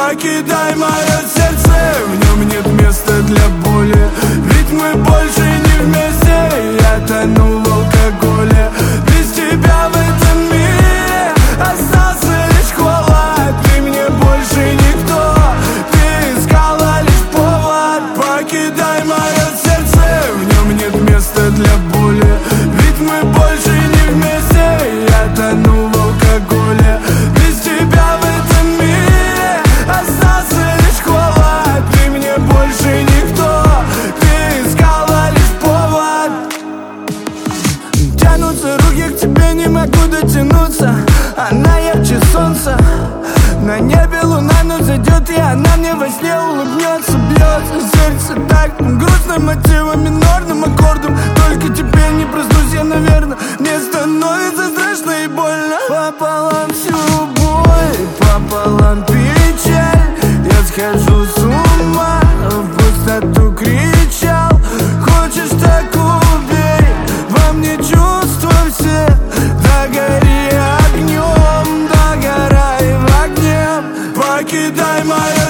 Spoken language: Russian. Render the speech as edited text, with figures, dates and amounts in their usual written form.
покидай мое сердце, в нем нет места для боли. Ведь мы больше не вместе, я тону в алкоголе. Без тебя в этом мире остался лишь холод. Ты мне больше никто, ты искала лишь повод. Покидай мое сердце, в нем нет места для боли. Ведь мы больше не вместе, я тону в алкоголе. Без тебя в этом мире остался лишь холод. Ты мне больше никто, ты искала лишь повод. Тянутся руки к тебе, не могу дотянуться. Она ярче солнца, на небе луна, но зайдет, и она мне во сне улыбнется. Бьется сердце так грустно, мотивом минорным аккордом. Только тебе не проснусь я, наверное. Мне становится страшно и больно. Пополам всю боль, пополам печаль. Я схожу с ума, в пустоту кричал. Хочешь, так убей, во мне чувства все. Догори огнем, догорай в огне. Покидай мое